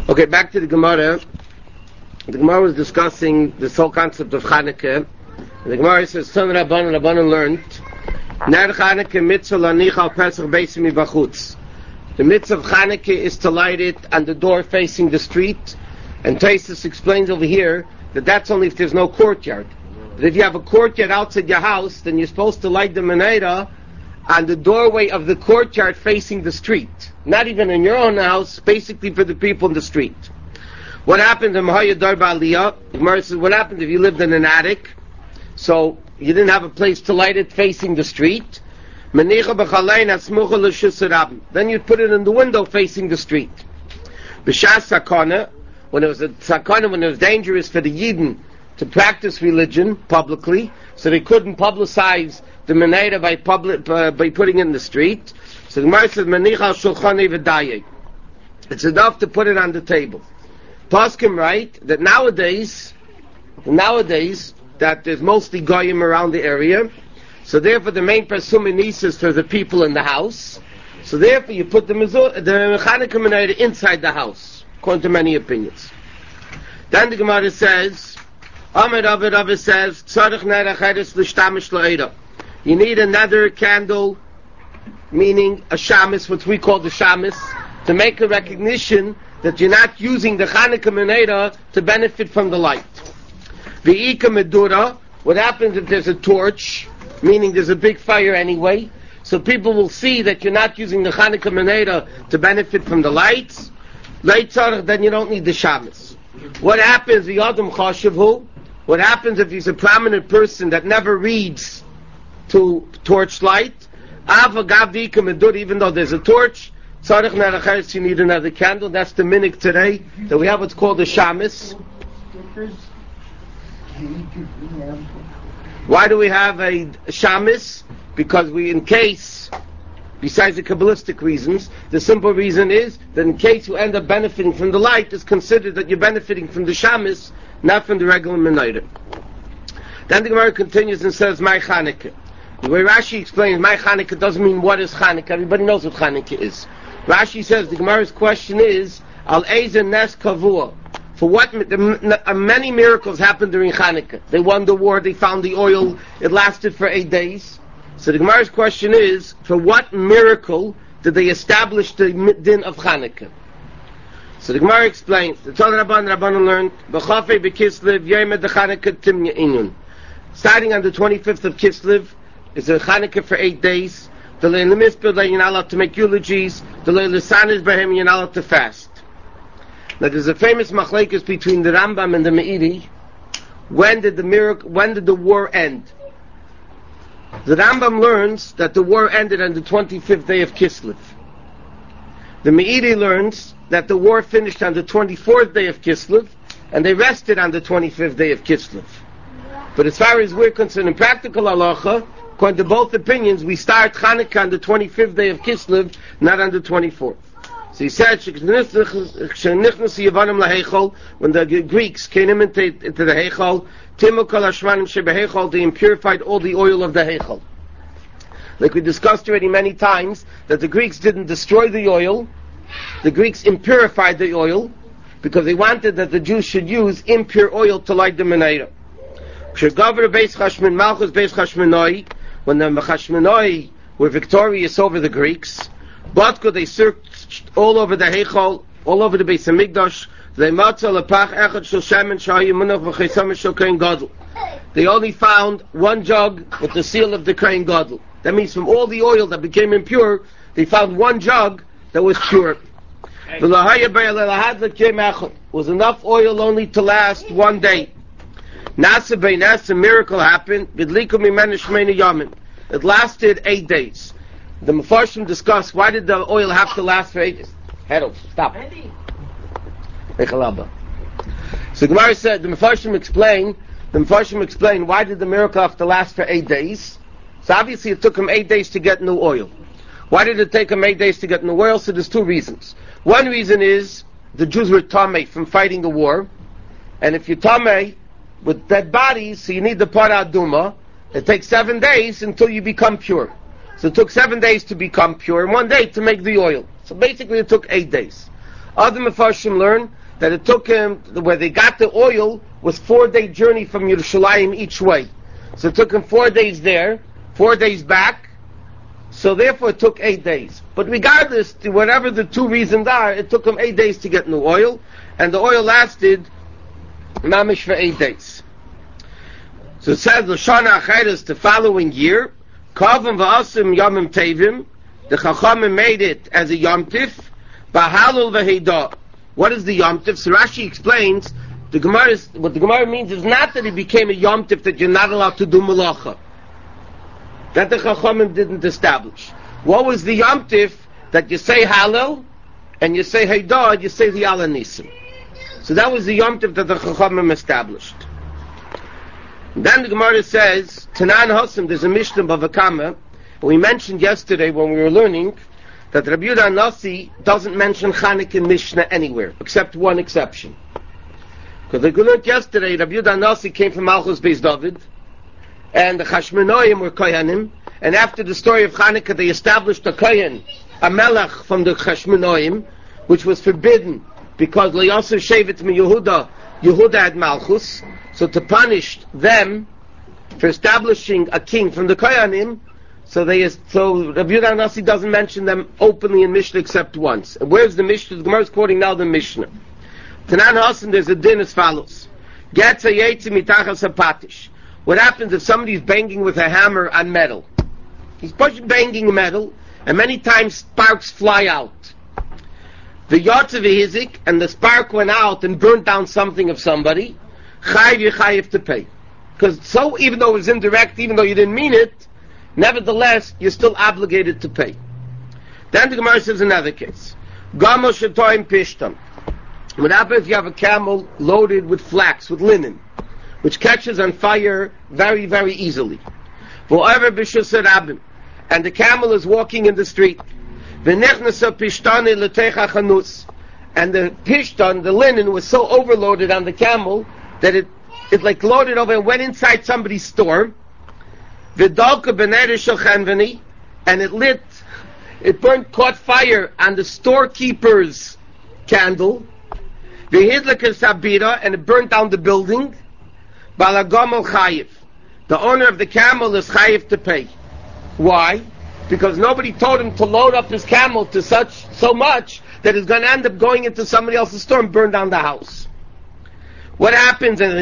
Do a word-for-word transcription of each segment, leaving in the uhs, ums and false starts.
Okay, back to the Gemara. The Gemara was discussing this whole concept of Chanukah. The Gemara says, Son Rabbanan, Rabbanan learned, Ner Chanukah mitzvah lanicha al Pesach beisim mibachutz. The mitzvah of Chanukah is to light it on the door facing the street. And Taisus explains over here that that's only if there's no courtyard. But if you have a courtyard outside your house, then you're supposed to light the menorah on the doorway of the courtyard facing the street. Not even in your own house, basically for the people in the street. What happened in Mahaya Darba Aliyah? The Gemara says, what happened if you lived in an attic? So you didn't have a place to light it facing the street. Then you'd put it in the window facing the street. B'shas sakana, when it was a sakana, when it was dangerous for the Yidden to practice religion publicly, so they couldn't publicize the menorah by public uh, by putting it in the street. So the Gemara says, "Manicha al shulchani v'dayeg." It's enough to put it on the table. Poskim write that nowadays, nowadays that there's mostly goyim around the area, so therefore the main presuming is for the people in the house. So therefore you put the mezuzah, the Chanukah menorah inside the house, according to many opinions. Then the Gemara says, Amar Rava Rava says, Tzarich ner acheres l'shtamish la'eira. You need another candle, meaning a shamis, what we call the shamis, to make a recognition that you're not using the Chanukah menorah to benefit from the light. V'ika medura, what happens if there's a torch, meaning there's a big fire anyway, so people will see that you're not using the Chanukah menorah to benefit from the lights. Then you don't need the shamis. What happens, the Adam Chashavhu, what happens if he's a prominent person that never reads to torchlight? Even though there's a torch, you need another candle. That's the minhag today, that we have what's called a shamis. Why do we have a shamis? Because we, in case, besides the Kabbalistic reasons, the simple reason is that in case you end up benefiting from the light, it's considered that you're benefiting from the shamis, not from the regular menorah. Then the Gemara continues and says, My Chanukah. The way Rashi explains, My Chanukah doesn't mean what is Chanukah. Everybody knows what Chanukah is. Rashi says, the Gemara's question is, Al Eizen Nes Kavua. For what, the, uh, many miracles happened during Chanukah. They won the war, they found the oil, it lasted for eight days. So the Gemara's question is, for what miracle did they establish the din of Chanukah? So the Gemara explains, the Tal Rabban Rabban learned, B'chafei b'Kislev Yom Chanukah Timya Inun. Starting on the twenty-fifth of Kislev, is a Chanukah for eight days. The Leil Mispeh, you're not allowed to make eulogies. The Leil Lisanis Bahem, you're not allowed to fast. Now there's a famous machlekes between the Rambam and the Meiri. When did the miracle, when did the war end? The Rambam learns that the war ended on the twenty-fifth day of Kislev. The Meiri learns that the war finished on the twenty-fourth day of Kislev, and they rested on the twenty-fifth day of Kislev. But as far as we're concerned in practical halacha, according to both opinions, we start Chanukah on the twenty-fifth day of Kislev, not on the twenty-fourth. So he said, when the Greeks came into, into the Heichal, they impurified all the oil of the Heichal. Like we discussed already many times, that the Greeks didn't destroy the oil, the Greeks impurified the oil, because they wanted that the Jews should use impure oil to light the menorah. When the Chashmonai were victorious over the Greeks, Batko, they searched all over the Heichal, all over the Beis Hamikdash. They only found one jug with the seal of the Kohen Gadol. That means from all the oil that became impure, they found one jug that was pure. It was enough oil only to last one day. Nasa Beinas, a miracle happened. It lasted eight days. The Mefarshim discussed, why did the oil have to last for eight days? Herald, stop. So Gemara said, the Mefarshim explained, the Mefarshim explained, why did the miracle have to last for eight days? So obviously it took him eight days to get new oil. Why did it take him eight days to get new oil? So there's two reasons. One reason is, the Jews were tamei from fighting the war, and if you're tamei with dead bodies, so you need the para aduma, it takes seven days until you become pure. So it took seven days to become pure, and one day to make the oil. So basically it took eight days. Other Mefarshim learn that it took him, where they got the oil was four day journey from Yerushalayim each way. So it took him four days there, four days back, so therefore it took eight days. But regardless, whatever the two reasons are, it took him eight days to get new oil, and the oil lasted mamish for eight days. So it says, L'shana Acheres, the following year, Kavim v'asim yomim tevim, the Chachamim made it as a Yom Tif, B'halul v'heidah. What is the Yom Tif? So Rashi explains, the Gemara is, what the Gemara means is not that it became a Yom Tif that you're not allowed to do Malacha. That the Chachamim didn't establish. What was the Yom Tif? That you say Hallel, and you say Heidah, and you say the Ala Nisim. So that was the Yom Tif that the Chachamim established. And then the Gemara says, Tanan Hosim, there's a Mishnah Bava Kama. We mentioned yesterday when we were learning that Rabbi Yehuda Nasi doesn't mention Chanukah Mishnah anywhere, except one exception. Because we learned yesterday, Rabbi Yehuda Nasi came from Malchus Beis David, and the Chashmonaim were Kohanim, and after the story of Chanukah, they established a Kohen, a Melech from the Chashmonaim, which was forbidden, because Le'yasser Shevet Mi Yehuda, Yehuda had Malchus, so to punish them for establishing a king from the Kohanim, so they so Rabbi Yehuda Nasi doesn't mention them openly in Mishnah except once. And where's the Mishnah? The Gemara is quoting now the Mishnah. Tanan Hasan, there's a din as follows: Getza yetzi mitachas hapatish. What happens if somebody's banging with a hammer on metal? He's pushing, banging metal, and many times sparks fly out. The yotze v'hizik, and the spark went out and burnt down something of somebody. Chayiv yechayiv to pay, because so even though it was indirect, even though you didn't mean it, nevertheless you're still obligated to pay. Then the Gemara says another case: Gamo shetoim pishtam. What happens if you have a camel loaded with flax, with linen, which catches on fire very, very easily? And the camel is walking in the street. And the pishtan, the linen, was so overloaded on the camel that it, it like loaded over and went inside somebody's store. And it lit, it burnt, caught fire on the storekeeper's candle. And it burnt down the building. The owner of the camel is chayiv to pay. Why? Because nobody told him to load up his camel to such so much that it's going to end up going into somebody else's store and burn down the house. What happens? What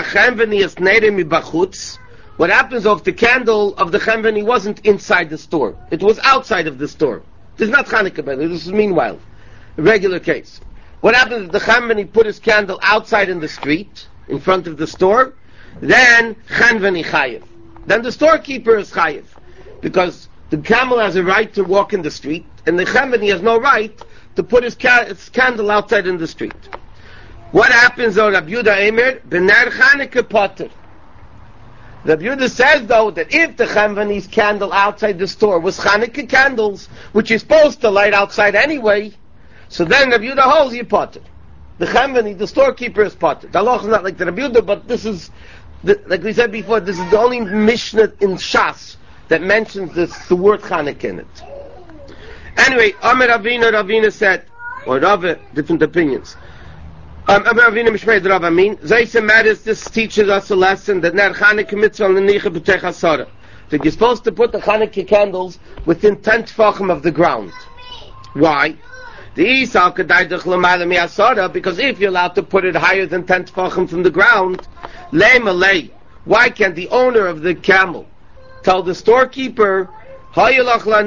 happens if the candle of the chemveni wasn't inside the store? It was outside of the store. This is not Chanukah, but this is meanwhile a regular case. What happens if the chemveni put his candle outside in the street, in front of the store? Then chemveni chayiv. Then the storekeeper is chayiv, because the camel has a right to walk in the street, and the chemveni has no right to put his, ca- his candle outside in the street. What happens though? Rabbi Yehuda Eimer b'ner Chanukah potter. Rabbi Yehuda says though that if the chemveni's candle outside the store was Chanukah candles, which you're supposed to light outside anyway, so then Rabbi Yehuda holds you potter. The chemveni, the storekeeper, is potter. The halacha is not like the Rabbi Yehuda, but this is, the, like we said before, this is the only Mishnah in Shas that mentions this, the word Chanukah in it. Anyway, Amar Ravina, Ravina said, or Rava, different opinions. Um, Amar Ravina Mishmei Rav Amin, Zayse matters, this teaches us a lesson that Ner Chanukah mitzvah l'nicha b'tech hasara. That you're supposed to put the Chanukah candles within ten tefachim of the ground. Why? The Isal Kedaydach l'mayla mi'asara, because if you're allowed to put it higher than ten tefachim from the ground, lei malei, why can't the owner of the camel tell the storekeeper, you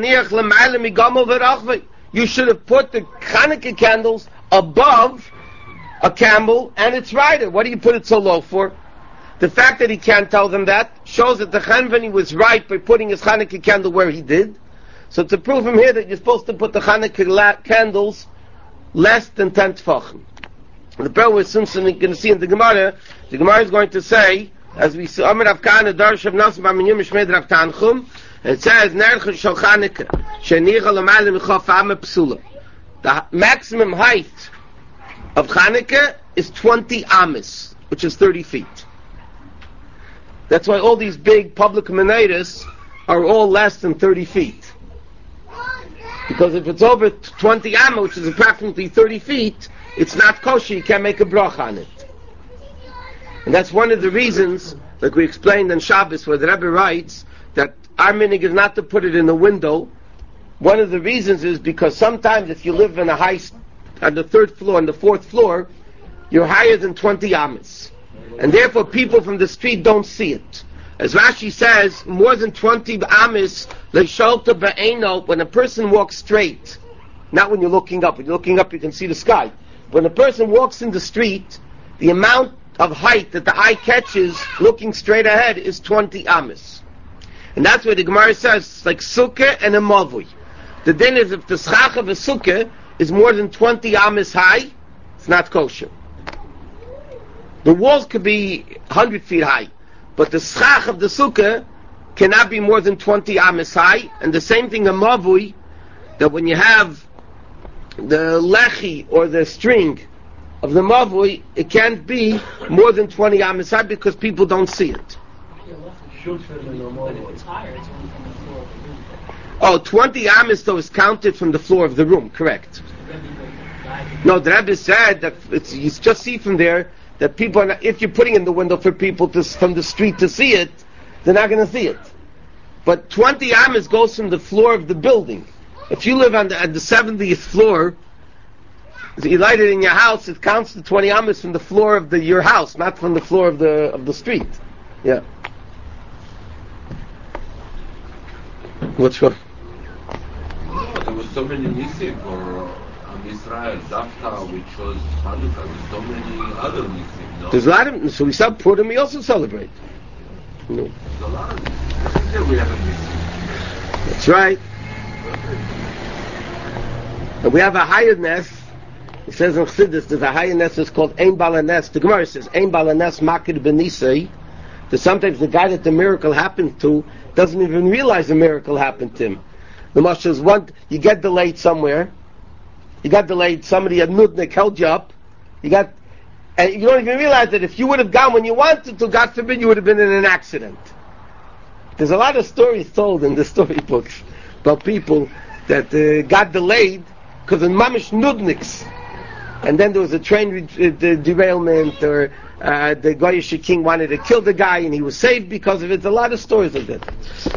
should have put the Chanukah candles above a camel and its rider. What do you put it so low for? The fact that he can't tell them that shows that the Chanveni was right by putting his Chanukah candle where he did. So to prove him here that you're supposed to put the Chanukah la- candles less than ten tefachim. The problem with Simpson, you're going to see in the Gemara, the Gemara is going to say, as we saw, Amar Rav Kahana Darsh of Nas B'Aminyum Mishmed Rav Tanchum, it says, Nerch Shal Chanukah, Shenicha L'mayla Michof Ama Psula. The maximum height of Chanukah is twenty amis, which is thirty feet. That's why all these big public menorahs are all less than thirty feet. Because if it's over twenty amma, which is approximately thirty feet, it's not kosher, you can't make a bracha on it. And that's one of the reasons, like we explained on Shabbos, where the Rebbe writes that our minhag is not to put it in the window. One of the reasons is because sometimes if you live in a high, on the third floor, on the fourth floor, you're higher than twenty amas. And therefore people from the street don't see it. As Rashi says, more than twenty amas, leisholta ba'eno, when a person walks straight, not when you're looking up. When you're looking up you can see the sky. When a person walks in the street, the amount of height that the eye catches looking straight ahead is twenty amas. And that's where the Gemara says, it's like sukkah and a mavui. The din is if the schach of a sukkah is more than twenty amas high, it's not kosher. The walls could be one hundred feet high, but the schach of the sukkah cannot be more than twenty amas high. And the same thing a mavui, that when you have the lechi or the string of the mavui, it can't be more than twenty amas high because people don't see it. Oh, twenty amas though is counted from the floor of the room, correct. No, the Rebbe said that it's, you just see from there that people are not, if you're putting in the window for people to, from the street to see it, they're not going to see it. But twenty amas goes from the floor of the building. If you live on the, at the seventieth floor, you light it in your house, it counts to twenty amas from the floor of the, your house, not from the floor of the of the street. Yeah. What's wrong? No, there was so many missing for um, Israel, Zafta, we chose Hanukkah, there was so many other missing. No? There's a lot of, so we stop Purim, we also celebrate. No. There's a lot of missing. We have a missing. That's right. And we have a higher nest. It says in Chassidus, there's a higher nest that's called Ein Balanes. The Gemara says, Ein Balanes Makir Benisei. That sometimes the guy that the miracle happened to doesn't even realize the miracle happened to him. The Moshe is one, you get delayed somewhere. You got delayed, somebody at Nudnik held you up. You got, and you don't even realize that if you would have gone when you wanted to, God forbid, you would have been in an accident. There's a lot of stories told in the storybooks about people that uh, got delayed because of mamish nudniks, and then there was a train re- uh, derailment, or uh, the Goyish king wanted to kill the guy and he was saved because of it. A lot of stories like that.